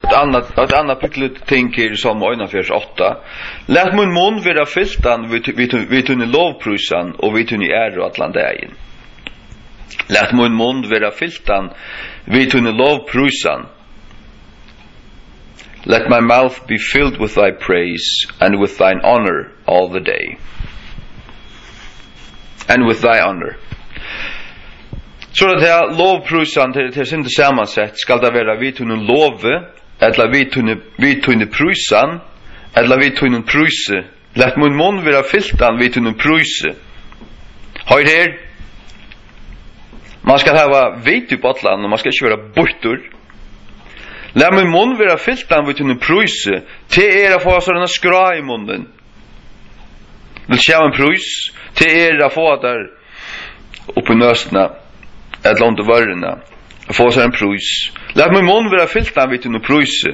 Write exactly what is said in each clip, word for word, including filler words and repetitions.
ett annat ett annat pickligt ting i Psalm one vers åtta. Lät mun mun vara fylltan vid tunne lovprusan och vid tunne ära och atlandagen. Lät mun mun vara fylltan vid tunne lovprusan. Let my mouth be filled with thy praise and with thine honor all the day. And with thy honor. Så att det lovprusan till till sin sammansätt ska det vara vid tunne love eller vid tunne vid tunne prusan eller vid tunne pruse. Lät mun mun vara fylltan vid tunne pruse. Hör här. Man ska ha vid på Atlant och man ska inte vara bortur. Lät mun mun vara fylltan vid tunne pruse. Till er att få sådana skra i munnen. Vill tjäna en prus. Till er att få där uppe i nösterna. Ett långt vörrna. Få sig en prus. Lät mun mun vara fylltan vid tunne pruse.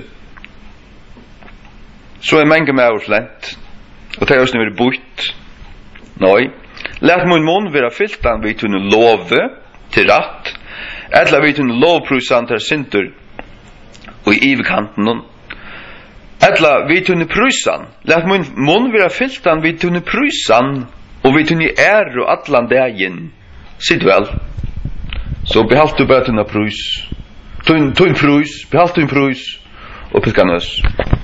Så är många med oss lätt. Och det är också när vi är bort. Nej. Lät mun mun vara fylltan vid tunne love till rätt. Eller vid tunne lovprusan till synter. Och i ivkanten. Eller vid tunne prusan. Lät mun mun vara fylltan vid tunne prusan. Och vid tunne är och atlandagen. Sitt väl. Så behalt du bara tunna prus. Tunn tunn prus. Behalt du en prus. Och pilkanös.